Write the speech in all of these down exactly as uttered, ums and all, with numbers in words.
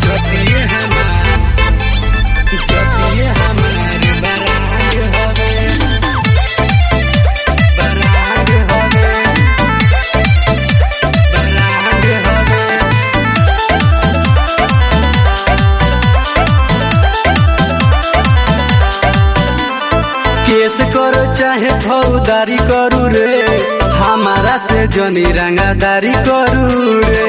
जतिये हमार जतिये हमार बरांड हवे बरांड हवे बरांड हवे। केस करो चाहे फौजदारी करू रे, हमारा से जनी रंगादारी करू रे।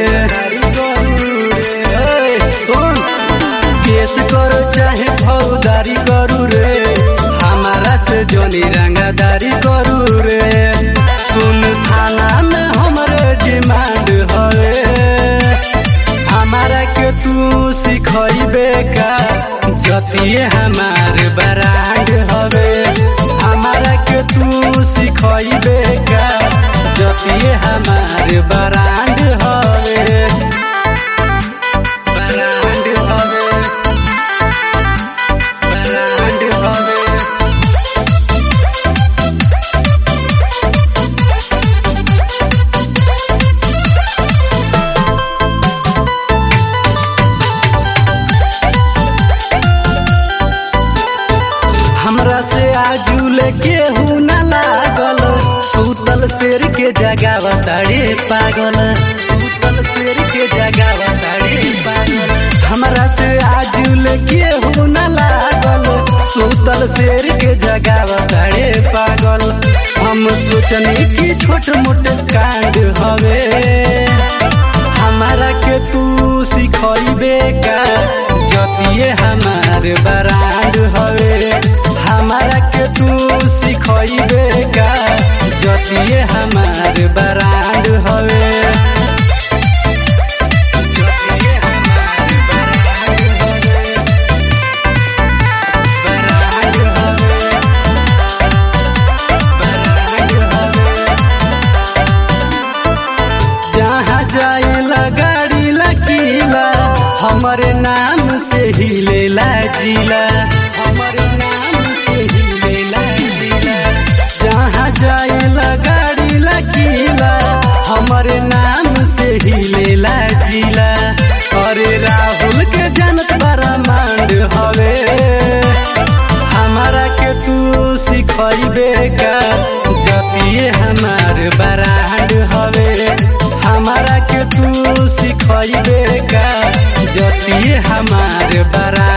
ए, सुन, केस करो चाहे फौजदारी करू रे, हमारा से जनी रंगादारी करू रे। सुन, थाना में हमारे डिमांड हवे, हमारा के तू सिखइबे का जतिये हमार बरांड हवे। हमारा के तू सिखइबे का जतिये हमार बरांड हवे बरांड हवे बरांड हवे। हमरा से आजूल केहू न लागल, सूतल शेर के जगावा ताड़े पागल, सूतल शेर के जगावा ताड़े पागल। हमरा से आजूल केहू न लागल, सूतल शेर के जगावा ताड़े पागल। हम सोचनी की छोट मोट कांड हवे, हमारा के तू सिखइबे का जतिये हमार बरांड हवे। हमारा के तू सिखइबे का जतिये हमार बरांड हवे जतिये हमार बरांड हवे बरांड हवे बरांड हवे। जहाँ जाइला गाड़ी लकीला, हमारे नाम से ही लेला जिला, हमारे नाम से ही लेला जिला। जहाँ जाइला गाड़ी लकीला, हमारे नाम से ही लेला जिला। अरे राहुल के जनत बड़ा मांड हवे, हमारा के तू सिखइबे का जतिये हमार बरांड हवे। हमारा के तू सिखइबे का जतिये हमार बरांड